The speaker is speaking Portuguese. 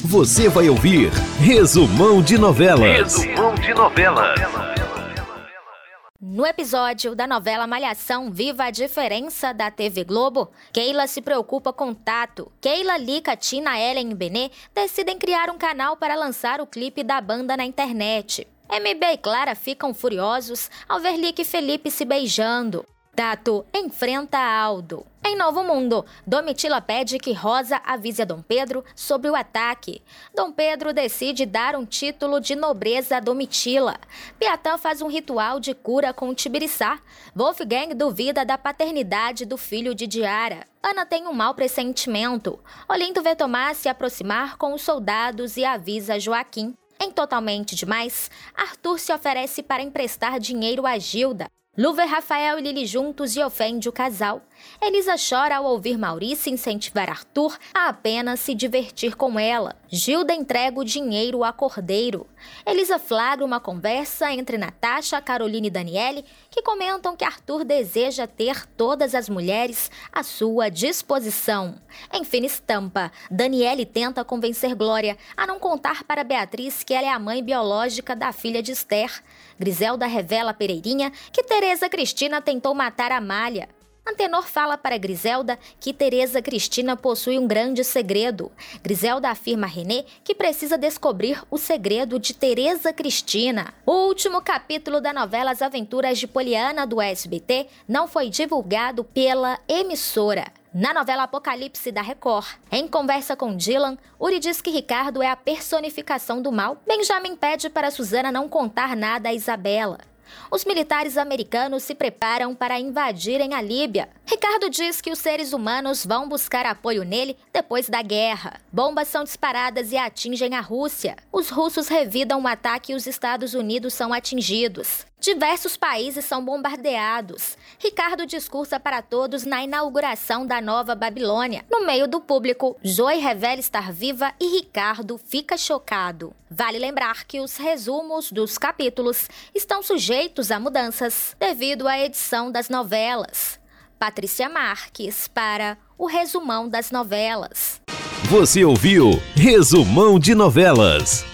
Você vai ouvir Resumão de Novelas. Resumão de Novelas. No episódio da novela Malhação Viva a Diferença da TV Globo, Keila se preocupa com Tato. Keila, Lica, Tina, Ellen e Benê decidem criar um canal para lançar o clipe da banda na internet. MB e Clara ficam furiosos ao ver Lica e Felipe se beijando. Tato enfrenta Aldo. Em Novo Mundo, Domitila pede que Rosa avise a Dom Pedro sobre o ataque. Dom Pedro decide dar um título de nobreza a Domitila. Piatã faz um ritual de cura com Tibiriçá. Wolfgang duvida da paternidade do filho de Diara. Ana tem um mau pressentimento. Olinto vê Tomás se aproximar com os soldados e avisa Joaquim. Em Totalmente Demais, Arthur se oferece para emprestar dinheiro a Gilda. Lu vê Rafael e Lili juntos e ofende o casal. Elisa chora ao ouvir Maurício incentivar Arthur a apenas se divertir com ela. Gilda entrega o dinheiro a Cordeiro. Elisa flagra uma conversa entre Natasha, Carolina e Daniele, que comentam que Arthur deseja ter todas as mulheres à sua disposição. Em fina estampa, Daniele tenta convencer Glória a não contar para Beatriz que ela é a mãe biológica da filha de Esther. Griselda revela a Pereirinha que Tereza Cristina tentou matar Amália. Antenor fala para Griselda que Tereza Cristina possui um grande segredo. Griselda afirma a Renê que precisa descobrir o segredo de Tereza Cristina. O último capítulo da novela As Aventuras de Poliana do SBT não foi divulgado pela emissora. Na novela Apocalipse da Record, em conversa com Dylan, Uri diz que Ricardo é a personificação do mal. Benjamin pede para Suzana não contar nada a Isabela. Os militares americanos se preparam para invadirem a Líbia. Ricardo diz que os seres humanos vão buscar apoio nele depois da guerra. Bombas são disparadas e atingem a Rússia. Os russos revidam o ataque e os Estados Unidos são atingidos. Diversos países são bombardeados. Ricardo discursa para todos na inauguração da Nova Babilônia. No meio do público, Zoe revela estar viva e Ricardo fica chocado. Vale lembrar que os resumos dos capítulos estão sujeitos a mudanças devido à edição das novelas. Patrícia Marques para o Resumão das Novelas. Você ouviu Resumão de Novelas.